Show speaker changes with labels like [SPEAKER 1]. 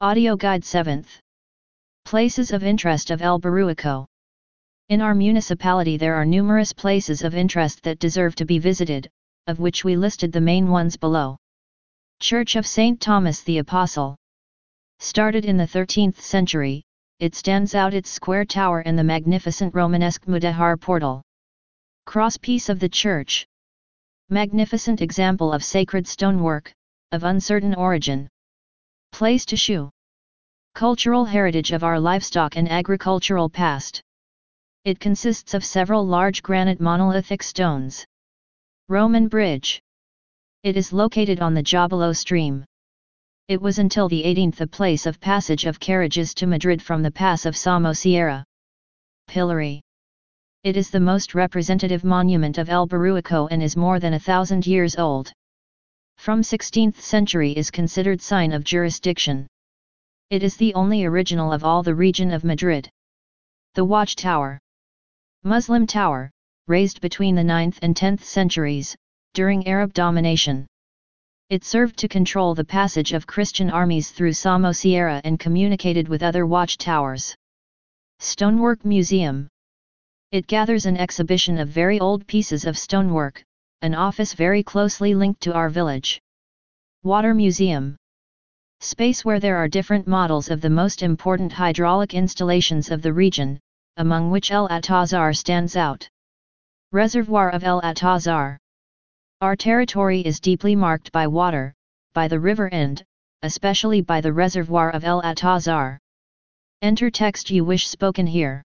[SPEAKER 1] Audio Guide 7th. Places of Interest of El Baruico. In our municipality there are numerous places of interest that deserve to be visited, of which we listed the main ones below. Church of St. Thomas the Apostle. Started in the 13th century, it stands out its square tower and the magnificent Romanesque Mudéjar portal. Crosspiece of the church. Magnificent example of sacred stonework, of uncertain origin. Place to shew. Cultural heritage of our livestock and agricultural past. It consists of several large granite monolithic stones. Roman bridge. It is located on the Jabalo stream. It was until the 18th a place of passage of carriages to Madrid from the pass of Somosierra. Pillory. It is the most representative monument of El Baruico and is more than 1,000 years old. From 16th century is considered sign of jurisdiction. It is the only original of all the region of Madrid. The Watchtower. Muslim tower, raised between the 9th and 10th centuries, during Arab domination. It served to control the passage of Christian armies through Somosierra and communicated with other watchtowers. Stonework Museum. It gathers an exhibition of very old pieces of stonework, an office very closely linked to our village. Water Museum. Space where there are different models of the most important hydraulic installations of the region, among which El Atazar stands out. Reservoir of El Atazar. Our territory is deeply marked by water, by the river and, especially by the reservoir of El Atazar. Enter text you wish spoken here.